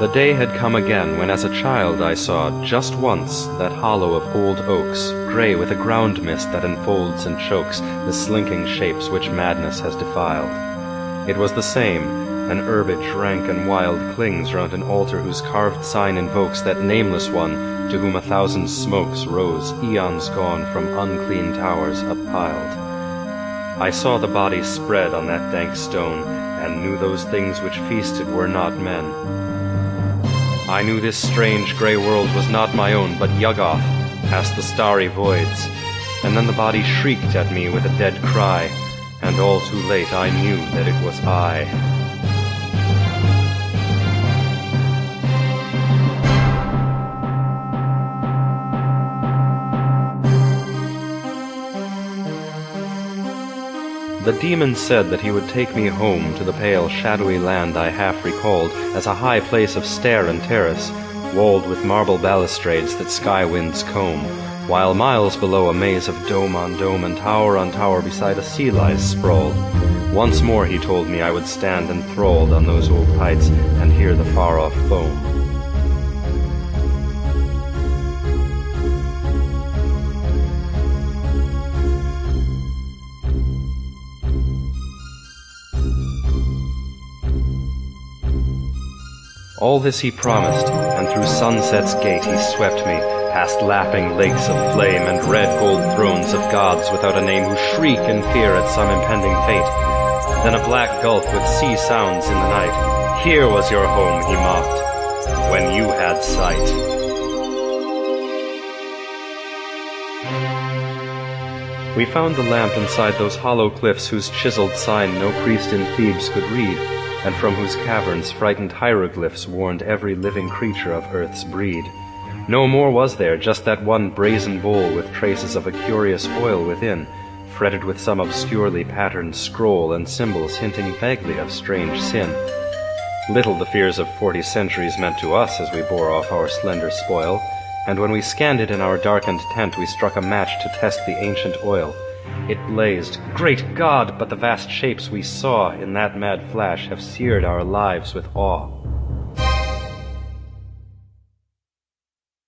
The day had come again when as a child I saw, just once, that hollow of old oaks, grey with a ground mist that enfolds and chokes the slinking shapes which madness has defiled. It was the same, an herbage rank and wild clings round an altar whose carved sign invokes that nameless one to whom 1,000 smokes rose, eons gone, from unclean towers uppiled. I saw the bodies spread on that dank stone, and knew those things which feasted were not men. I knew this strange grey world was not my own, but Yuggoth, past the starry voids. And then the body shrieked at me with a dead cry, and all too late I knew that it was I. The demon said that he would take me home to the pale, shadowy land I half recalled as a high place of stair and terrace, walled with marble balustrades that sky winds comb, while miles below a maze of dome on dome and tower on tower beside a sea lies sprawled. Once more he told me I would stand enthralled on those old heights and hear the far-off foam. All this he promised, and through sunset's gate he swept me, past lapping lakes of flame and red gold thrones of gods without a name who shriek in fear at some impending fate. Then a black gulf with sea sounds in the night. Here was your home, he mocked, when you had sight. We found the lamp inside those hollow cliffs whose chiseled sign no priest in Thebes could read, and from whose caverns frightened hieroglyphs warned every living creature of earth's breed. No more was there, just that one brazen bowl with traces of a curious oil within, fretted with some obscurely patterned scroll and symbols hinting vaguely of strange sin. Little the fears of 40 centuries meant to us as we bore off our slender spoil, and when we scanned it in our darkened tent we struck a match to test the ancient oil. It blazed. Great God, but the vast shapes we saw in that mad flash have seared our lives with awe.